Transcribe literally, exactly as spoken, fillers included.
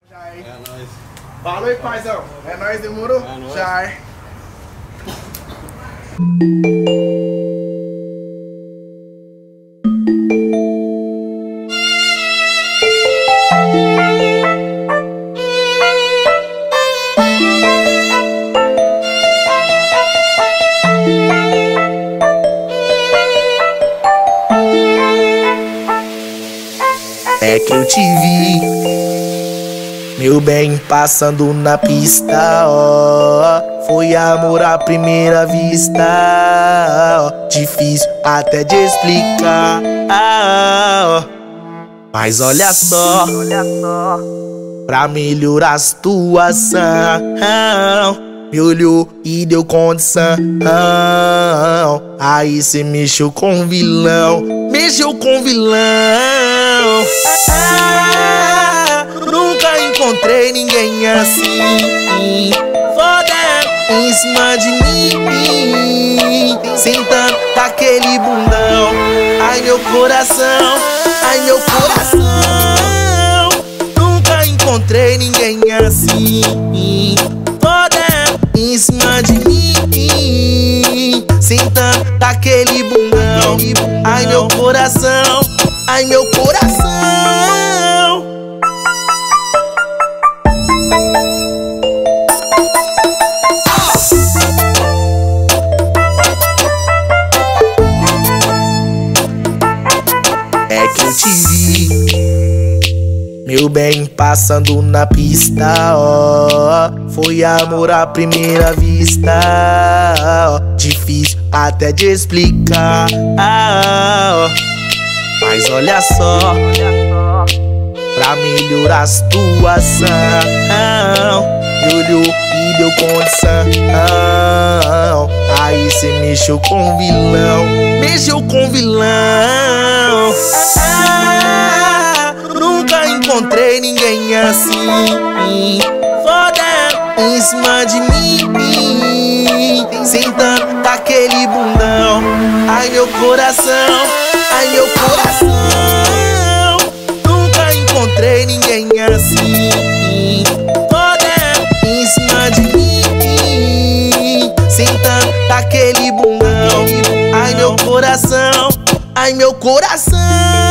Já, hein? É nóis. Falou aí, paizão. É nóis, demorou? É nóis. Já, hein? É que eu te vi, meu bem, passando na pista, ó. Foi amor à primeira vista, ó. Difícil até de explicar, ó. Mas olha só, pra melhorar a situação, me olhou e deu condição. Aí cê mexeu com vilão, mexeu com vilão. Ah, nunca encontrei ninguém assim, foda em cima de mim, sentando aquele bundão. Ai meu coração, ai meu coração. Nunca encontrei ninguém assim, foda em cima de mim, sentando aquele bundão. Ai meu coração, ai meu coração. É que eu te vi, meu bem, passando na pista, ó. Foi amor à primeira vista, ó. Difícil até de explicar, ó. Mas olha só, pra melhorar a situação, me olhou e deu condição. Aí cê mexeu com vilão, mexeu com vilão. Ah, nunca encontrei ninguém assim, foda em cima de mim, sentando aquele bundão. Ai meu coração, ai meu coração. Nunca encontrei ninguém assim, foda em cima de mim, sentando aquele bundão. Ai meu coração, ai meu coração.